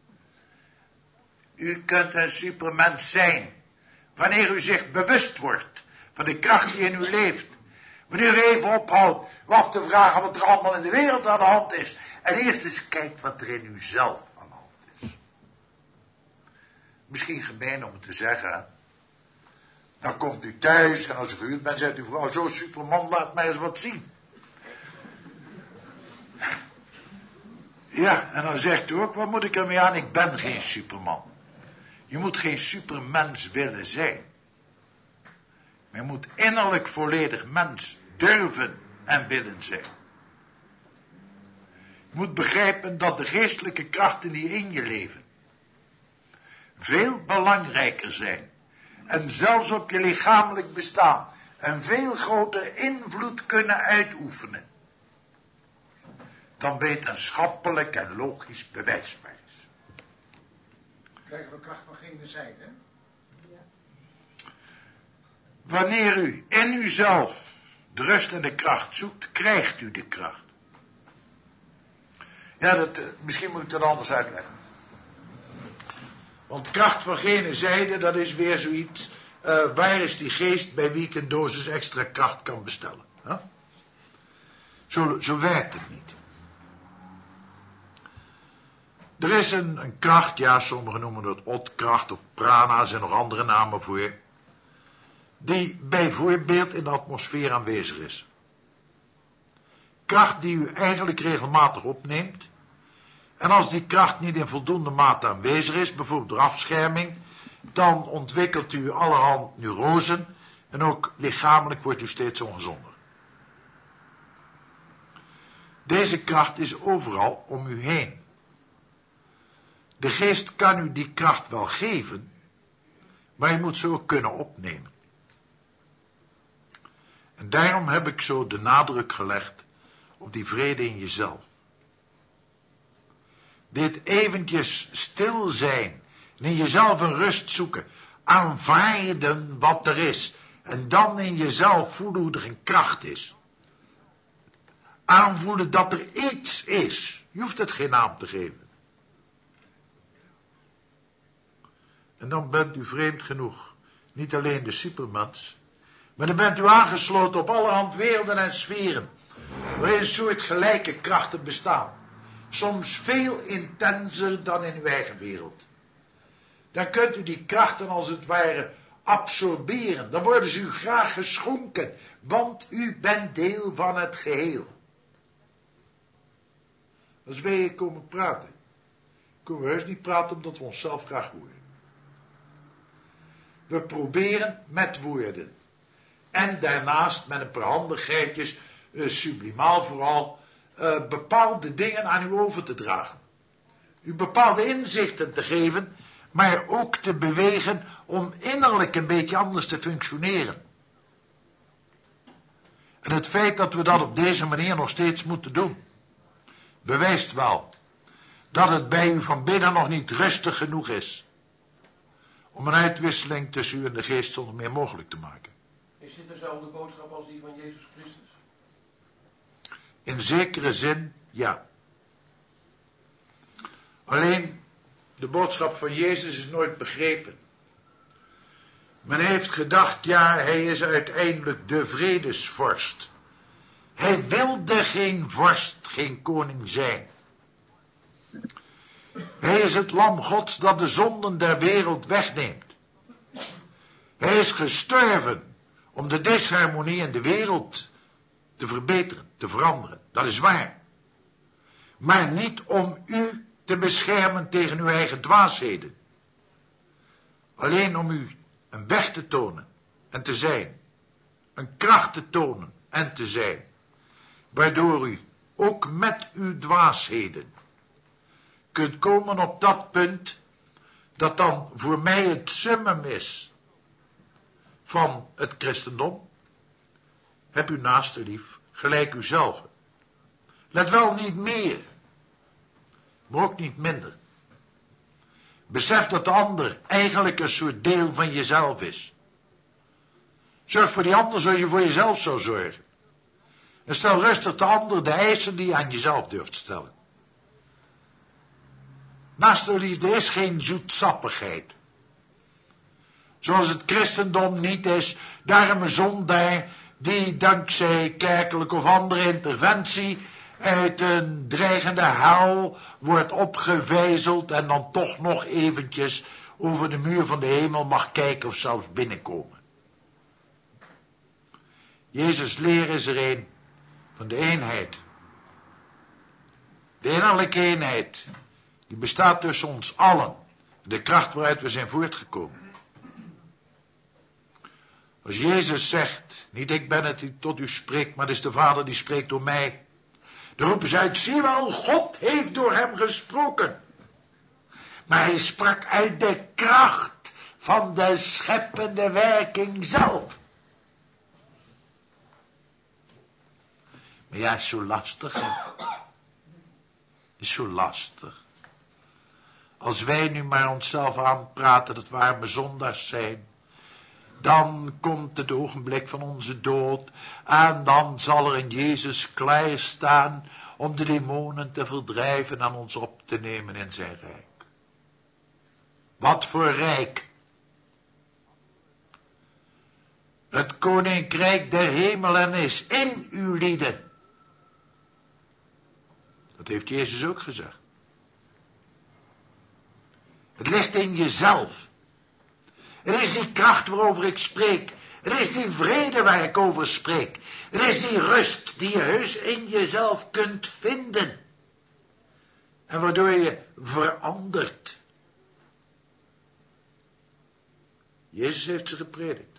[SPEAKER 3] U kunt een supermens zijn wanneer u zich bewust wordt van de kracht die in u leeft. Wanneer u even ophoudt af te vragen wat er allemaal in de wereld aan de hand is. En eerst eens kijkt wat er in uzelf aan de hand is. Misschien gemeen om het te zeggen. Dan komt u thuis en als u gehuurd bent, zegt uw vrouw, zo Superman, laat mij eens wat zien. Ja, en dan zegt u ook, wat moet ik ermee aan? Ik ben geen Superman. Je moet geen supermens willen zijn. Maar je moet innerlijk volledig mens durven en willen zijn. Je moet begrijpen dat de geestelijke krachten die in je leven veel belangrijker zijn. En zelfs op je lichamelijk bestaan een veel grotere invloed kunnen uitoefenen. Dan wetenschappelijk en logisch bewijsbaar is.
[SPEAKER 2] Krijgen we kracht van gene zijde, hè?
[SPEAKER 3] Wanneer u in uzelf de rust en de kracht zoekt, krijgt u de kracht. Ja, dat, uh, misschien moet ik dat anders uitleggen. Want kracht van gene zijde, dat is weer zoiets. Uh, waar is die geest bij wie ik een dosis extra kracht kan bestellen? Huh? Zo, zo werkt het niet. Er is een, een kracht, ja, sommigen noemen het otkracht of prana, zijn nog andere namen voor, die bijvoorbeeld in de atmosfeer aanwezig is. Kracht die u eigenlijk regelmatig opneemt. En als die kracht niet in voldoende mate aanwezig is, bijvoorbeeld door afscherming, dan ontwikkelt u allerhand neurosen en ook lichamelijk wordt u steeds ongezonder. Deze kracht is overal om u heen. De geest kan u die kracht wel geven, maar je moet ze ook kunnen opnemen. En daarom heb ik zo de nadruk gelegd op die vrede in jezelf. Dit eventjes stil zijn, en in jezelf een rust zoeken, aanvaarden wat er is, en dan in jezelf voelen hoe er een kracht is. Aanvoelen dat er iets is, je hoeft het geen naam te geven. En dan bent u vreemd genoeg, niet alleen de supermens, maar dan bent u aangesloten op allerhand werelden en sferen, waarin soortgelijke krachten bestaan. Soms veel intenser dan in uw eigen wereld. Dan kunt u die krachten als het ware absorberen. Dan worden ze u graag geschonken, want u bent deel van het geheel. Als wij hier komen praten, kunnen we heus niet praten omdat we onszelf graag horen. We proberen met woorden. En daarnaast met een paar handigheidjes, uh, sublimaal vooral, uh, bepaalde dingen aan u over te dragen. U bepaalde inzichten te geven, maar ook te bewegen om innerlijk een beetje anders te functioneren. En het feit dat we dat op deze manier nog steeds moeten doen, bewijst wel dat het bij u van binnen nog niet rustig genoeg is om een uitwisseling tussen u en de geest zonder meer mogelijk te maken.
[SPEAKER 5] Is dit dezelfde boodschap als die van Jezus Christus?
[SPEAKER 3] In zekere zin, ja. Alleen, de boodschap van Jezus is nooit begrepen. Men heeft gedacht, ja, hij is uiteindelijk de vredesvorst. Hij wilde geen vorst, geen koning zijn. Hij is het lam Gods dat de zonden der wereld wegneemt. Hij is gestorven om de disharmonie in de wereld te verbeteren, te veranderen. Dat is waar. Maar niet om u te beschermen tegen uw eigen dwaasheden. Alleen om u een weg te tonen en te zijn. Een kracht te tonen en te zijn. Waardoor u ook met uw dwaasheden kunt komen op dat punt dat dan voor mij het summum is van het christendom. Heb uw naaste lief, gelijk uzelf. Let wel niet meer, maar ook niet minder. Besef dat de ander eigenlijk een soort deel van jezelf is. Zorg voor die ander zoals je voor jezelf zou zorgen. En stel rustig de ander de eisen die je aan jezelf durft stellen. Naastenliefde is geen zoetsappigheid. Zoals het christendom niet is, de arme zondaar die dankzij kerkelijke of andere interventie uit een dreigende hel wordt opgevijzeld en dan toch nog eventjes over de muur van de hemel mag kijken of zelfs binnenkomen. Jezus' leer is er een van de eenheid. De innerlijke eenheid, die bestaat tussen ons allen. De kracht waaruit we zijn voortgekomen. Als Jezus zegt, niet ik ben het die tot u spreekt, maar het is de Vader die spreekt door mij. Dan roepen ze uit, zie wel, God heeft door hem gesproken. Maar hij sprak uit de kracht van de scheppende werking zelf. Maar ja, is zo lastig. Hè? Is zo lastig. Als wij nu maar onszelf aanpraten dat we arme zondaars zijn, dan komt het ogenblik van onze dood en dan zal er een Jezus klaarstaan om de demonen te verdrijven en ons op te nemen in zijn rijk. Wat voor rijk? Het koninkrijk der hemelen is in uw lieden. Dat heeft Jezus ook gezegd. Het ligt in jezelf. Het is die kracht waarover ik spreek. Het is die vrede waar ik over spreek. Het is die rust die je heus in jezelf kunt vinden. En waardoor je verandert. Jezus heeft ze gepredikt.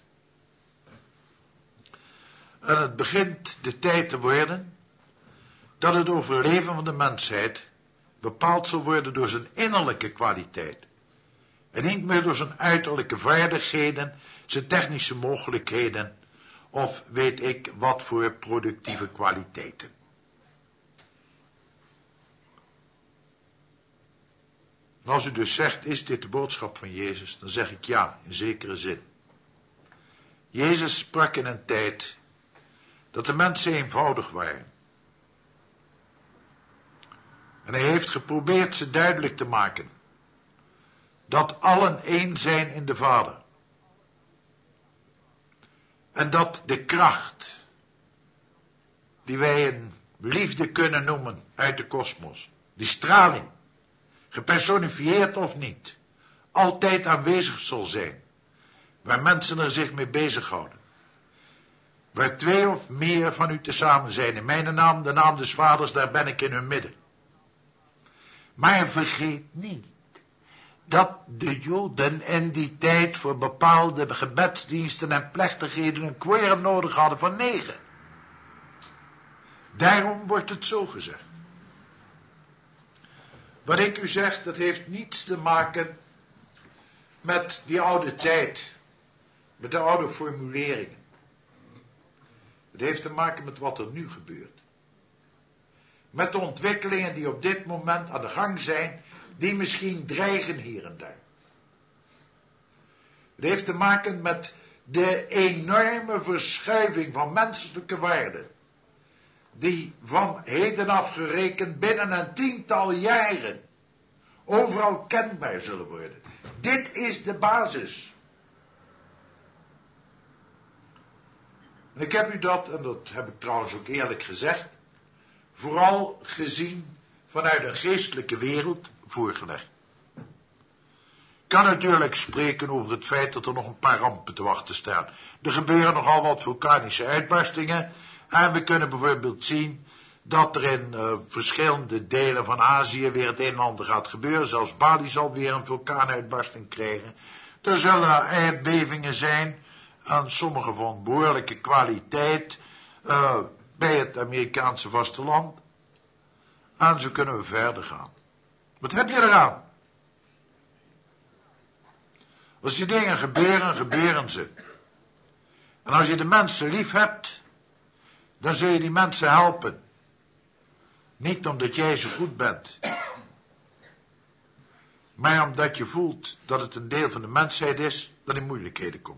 [SPEAKER 3] En het begint de tijd te worden dat het overleven van de mensheid bepaald zal worden door zijn innerlijke kwaliteit. En niet meer door zijn uiterlijke vaardigheden, zijn technische mogelijkheden, of weet ik wat voor productieve kwaliteiten. En als u dus zegt, is dit de boodschap van Jezus, dan zeg ik ja, in zekere zin. Jezus sprak in een tijd dat de mensen eenvoudig waren. En hij heeft geprobeerd ze duidelijk te maken dat allen één zijn in de Vader. En dat de kracht die wij een liefde kunnen noemen uit de kosmos, die straling, gepersonifieerd of niet, altijd aanwezig zal zijn, waar mensen er zich mee bezighouden. Waar twee of meer van u tezamen zijn, in mijn naam, de naam des Vaders, daar ben ik in hun midden. Maar vergeet niet dat de Joden in die tijd voor bepaalde gebedsdiensten en plechtigheden een quorum nodig hadden van negen. Daarom wordt het zo gezegd. Wat ik u zeg, dat heeft niets te maken met die oude tijd, met de oude formuleringen. Het heeft te maken met wat er nu gebeurt. Met de ontwikkelingen die op dit moment aan de gang zijn, die misschien dreigen hier en daar. Het heeft te maken met de enorme verschuiving van menselijke waarden, die van heden af gerekend binnen een tiental jaren overal kenbaar zullen worden. Dit is de basis. En ik heb u dat, en dat heb ik trouwens ook eerlijk gezegd, vooral gezien vanuit een geestelijke wereld voorgelegd. Ik kan natuurlijk spreken over het feit dat er nog een paar rampen te wachten staan. Er gebeuren nogal wat vulkanische uitbarstingen. En we kunnen bijvoorbeeld zien dat er in uh, verschillende delen van Azië weer het een en ander gaat gebeuren. Zelfs Bali zal weer een vulkaanuitbarsting krijgen. Er zullen aardbevingen zijn, en sommige van behoorlijke kwaliteit, uh, bij het Amerikaanse vasteland. En zo kunnen we verder gaan. Wat heb je eraan? Als die dingen gebeuren, gebeuren ze. En als je de mensen lief hebt, dan zul je die mensen helpen. Niet omdat jij zo goed bent, maar omdat je voelt dat het een deel van de mensheid is dat in moeilijkheden komt.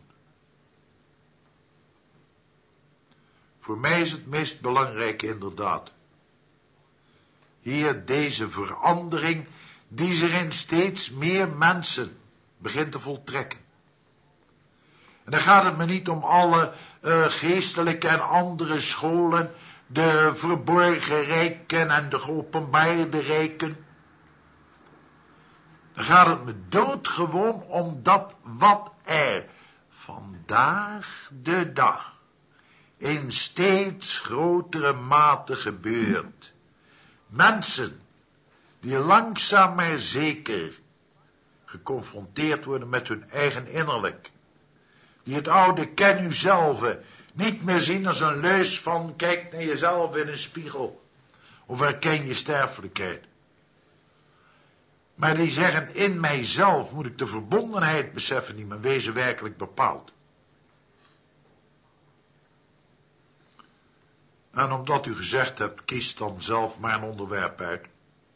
[SPEAKER 3] Voor mij is het meest belangrijke inderdaad hier deze verandering die zich in steeds meer mensen begint te voltrekken. En dan gaat het me niet om alle uh, geestelijke en andere scholen, de verborgen rijken en de geopenbaarde rijken. Dan gaat het me doodgewoon om dat wat er vandaag de dag in steeds grotere mate gebeurt. Mensen die langzaam maar zeker geconfronteerd worden met hun eigen innerlijk. Die het oude ken u zelf niet meer zien als een leus van kijk naar jezelf in een spiegel. Of herken je sterfelijkheid. Maar die zeggen in mijzelf moet ik de verbondenheid beseffen die mijn wezen werkelijk bepaalt. En omdat u gezegd hebt, kies dan zelf maar een onderwerp uit.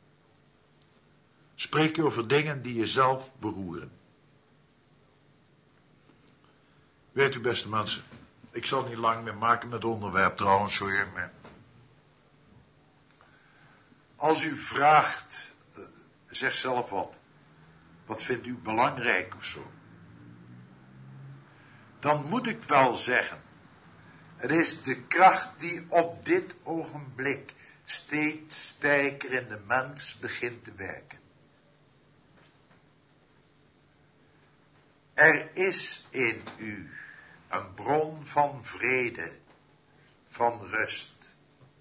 [SPEAKER 3] Spreek u over dingen die jezelf beroeren. Weet u, beste mensen, ik zal niet lang meer maken met het onderwerp trouwens, sorry, maar als u vraagt, zeg zelf wat, wat vindt u belangrijk of zo, dan moet ik wel zeggen, het is de kracht die op dit ogenblik steeds sterker in de mens begint te werken. Er is in u een bron van vrede, van rust.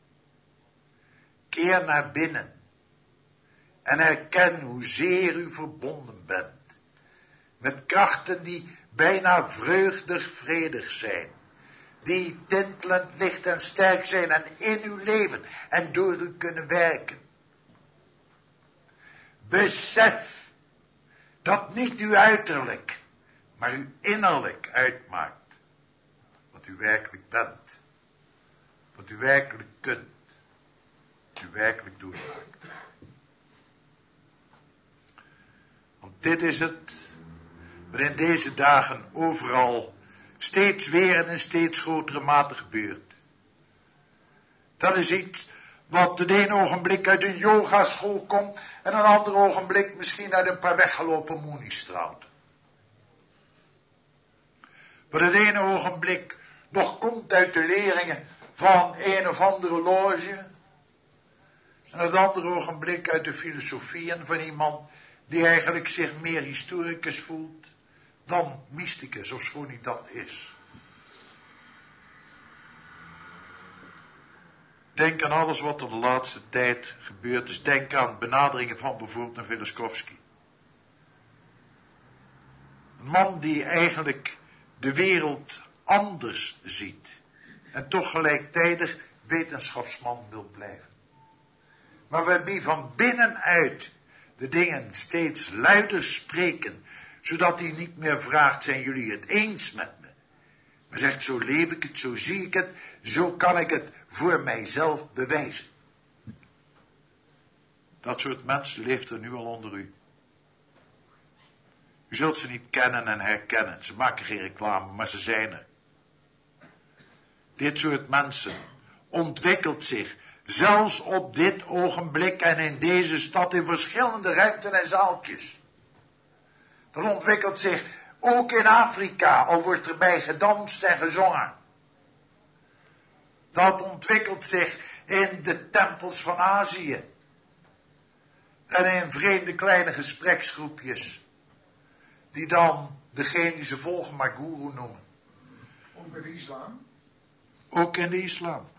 [SPEAKER 3] Keer naar binnen en erken hoezeer u verbonden bent met krachten die bijna vreugdig vredig zijn, die tintelend licht en sterk zijn en in uw leven en door u kunnen werken. Besef dat niet uw uiterlijk, maar uw innerlijk uitmaakt wat u werkelijk bent, wat u werkelijk kunt, wat u werkelijk doormaakt. Want dit is het wat in deze dagen overal steeds weer in een steeds grotere mate gebeurt. Dat is iets wat het ene ogenblik uit een yogaschool komt en een ander ogenblik misschien uit een paar weggelopen moenies straalt. Wat het ene ogenblik nog komt uit de leringen van een of andere loge en het andere ogenblik uit de filosofieën van iemand die eigenlijk zich meer historicus voelt dan mysticus, ofschoon hij dat is. Denk aan alles wat er de laatste tijd gebeurd is. Denk aan benaderingen van bijvoorbeeld een Velikovsky. Een man die eigenlijk de wereld anders ziet. En toch gelijktijdig wetenschapsman wil blijven. Maar waarbij van binnenuit de dingen steeds luider spreken. Zodat hij niet meer vraagt, zijn jullie het eens met me? Maar zegt, zo leef ik het, zo zie ik het, zo kan ik het voor mijzelf bewijzen. Dat soort mensen leeft er nu al onder u. U zult ze niet kennen en herkennen. Ze maken geen reclame, maar ze zijn er. Dit soort mensen ontwikkelt zich, zelfs op dit ogenblik en in deze stad, in verschillende ruimten en zaaltjes. Dat ontwikkelt zich ook in Afrika, al wordt erbij gedanst en gezongen. Dat ontwikkelt zich in de tempels van Azië. En in vreemde kleine gespreksgroepjes. Die dan degene die ze volgen maar guru noemen.
[SPEAKER 2] Ook bij de islam?
[SPEAKER 3] Ook in de islam.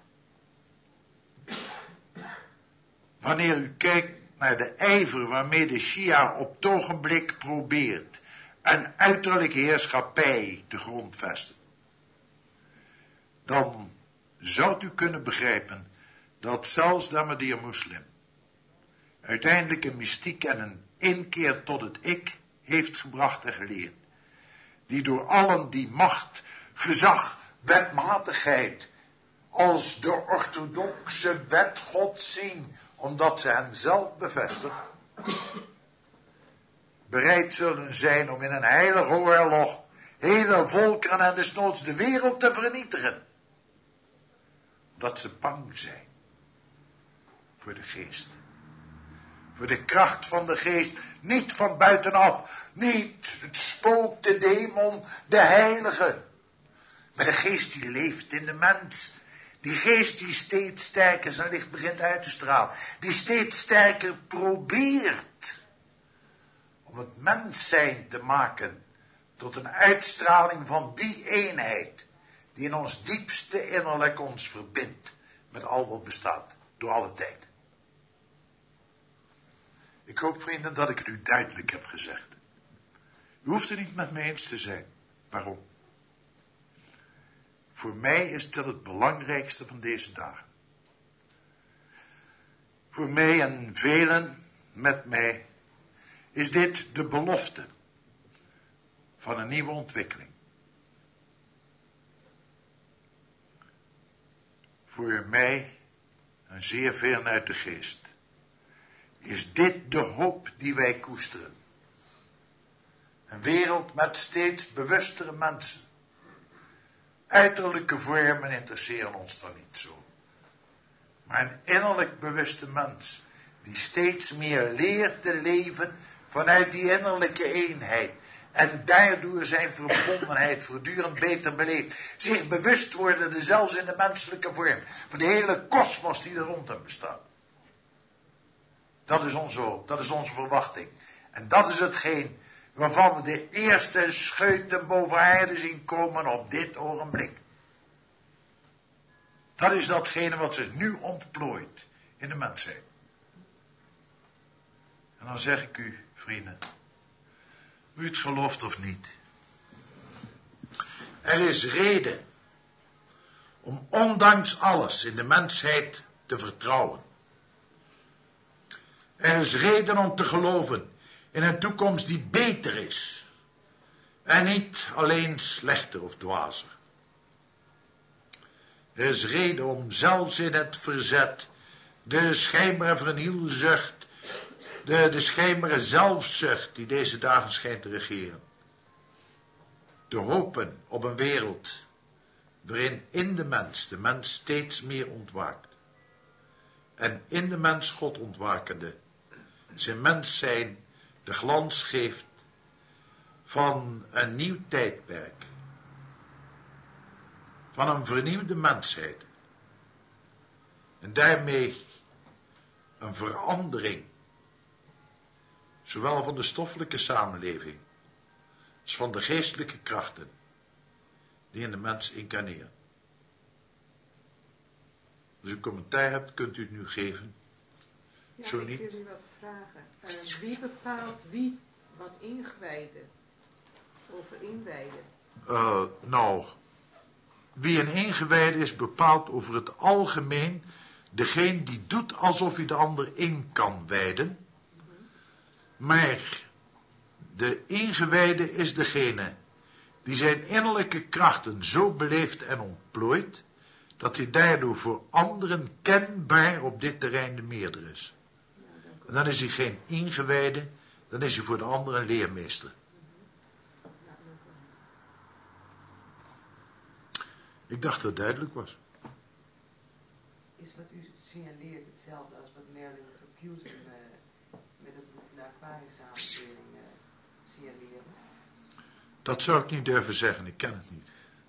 [SPEAKER 3] Wanneer u kijkt naar de ijver waarmee de Shia op het ogenblik probeert een uiterlijke heerschappij te grondvesten, dan zou u kunnen begrijpen dat zelfs de Ahmadiyya moslim uiteindelijk een mystiek en een inkeer tot het ik heeft gebracht en geleerd, die door allen die macht, gezag, wetmatigheid als de orthodoxe wet God zien, omdat ze hem zelf bevestigt, bereid zullen zijn om in een heilige oorlog hele volkeren en desnoods de wereld te vernietigen. Omdat ze bang zijn voor de geest. voor de kracht van de geest, niet van buitenaf, niet het spook, de demon, de heilige, maar de geest die leeft in de mens. Die geest die steeds sterker zijn licht begint uit te stralen, die steeds sterker probeert om het mens zijn te maken tot een uitstraling van die eenheid die in ons diepste innerlijk ons verbindt met al wat bestaat door alle tijd. Ik hoop, vrienden, dat ik het u duidelijk heb gezegd. U hoeft het niet met me eens te zijn. Waarom? Voor mij is dat het belangrijkste van deze dagen. Voor mij en velen met mij is dit de belofte van een nieuwe ontwikkeling. Voor mij, en zeer veel uit de geest, is dit de hoop die wij koesteren. Een wereld met steeds bewustere mensen. Uiterlijke vormen interesseren ons dan niet zo. Maar een innerlijk bewuste mens, die steeds meer leert te leven vanuit die innerlijke eenheid. En daardoor zijn verbondenheid voortdurend beter beleefd. Zich bewust worden, zelfs in de menselijke vorm, van de hele kosmos die er rond hem bestaat. Dat is onze hoop, dat is onze verwachting. En dat is hetgeen waarvan we de eerste scheuten boven aarde zien komen op dit ogenblik. Dat is datgene wat zich nu ontplooit in de mensheid. En dan zeg ik u, vrienden, u het gelooft of niet. Er is reden om ondanks alles in de mensheid te vertrouwen. Er is reden om te geloven in een toekomst die beter is. En niet alleen slechter of dwazer. Er is reden om zelfs in het verzet de schijnbare vernielzucht, de, de schijnbare zelfzucht die deze dagen schijnt te regeren, te hopen op een wereld waarin in de mens de mens steeds meer ontwaakt. En in de mens God ontwakende zijn mens zijn de glans geeft van een nieuw tijdperk. Van een vernieuwde mensheid. En daarmee een verandering. Zowel van de stoffelijke samenleving als van de geestelijke krachten die in de mens incarneren. Als u een commentaar hebt, kunt u het nu geven.
[SPEAKER 6] Ja,
[SPEAKER 3] Zo
[SPEAKER 6] ik
[SPEAKER 3] niet.
[SPEAKER 6] wil u wat vragen. Uh, wie bepaalt wie wat ingewijden? Over inwijden?
[SPEAKER 3] Uh, nou, wie een ingewijde is bepaalt over het algemeen degene die doet alsof hij de ander in kan wijden. Maar de ingewijde is degene die zijn innerlijke krachten zo beleeft en ontplooit, dat hij daardoor voor anderen kenbaar op dit terrein de meerder is. En dan is hij geen ingewijde, dan is hij voor de ander een leermeester. Ik dacht dat het duidelijk was.
[SPEAKER 4] Is wat u signaleert hetzelfde als wat Merlin Verkusen uh, met het boek van de Aquarius-samenleving uh, signaleerde?
[SPEAKER 3] Dat zou ik niet durven zeggen, ik ken het niet.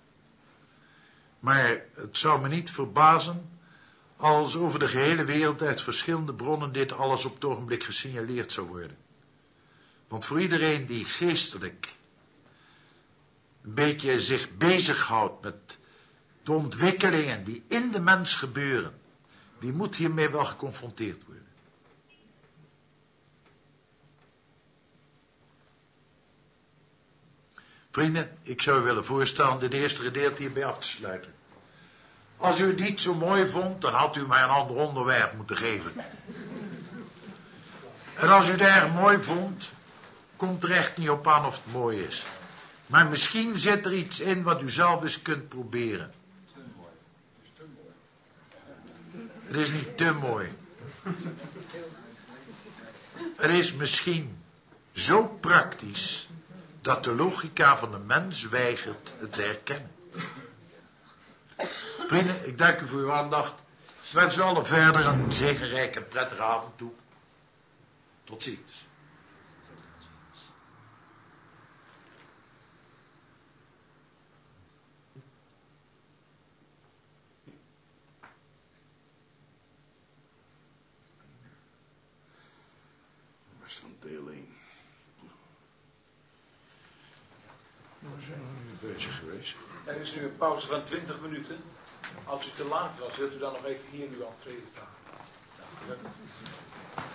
[SPEAKER 3] Maar het zou me niet verbazen als over de gehele wereld uit verschillende bronnen dit alles op het ogenblik gesignaleerd zou worden. Want voor iedereen die geestelijk een beetje zich bezighoudt met de ontwikkelingen die in de mens gebeuren, die moet hiermee wel geconfronteerd worden. Vrienden, ik zou u willen voorstellen dit eerste gedeelte hierbij af te sluiten. Als u het niet zo mooi vond, dan had u mij een ander onderwerp moeten geven. En als u het erg mooi vond, komt er echt niet op aan of het mooi is. Maar misschien zit er iets in wat u zelf eens kunt proberen. Het is niet te mooi. Het is misschien zo praktisch dat de logica van de mens weigert het te herkennen. Vrienden, ik dank u voor uw aandacht. Ik wens u allen verder een zegenrijke en prettige avond toe. Tot ziens.
[SPEAKER 7] Dat was dan deel één. Nou, we zijn nog niet bezig geweest.
[SPEAKER 1] Er is nu een pauze van twintig minuten. Als u te laat was, wilt u dan nog even hier uw entree betalen. Dank u wel.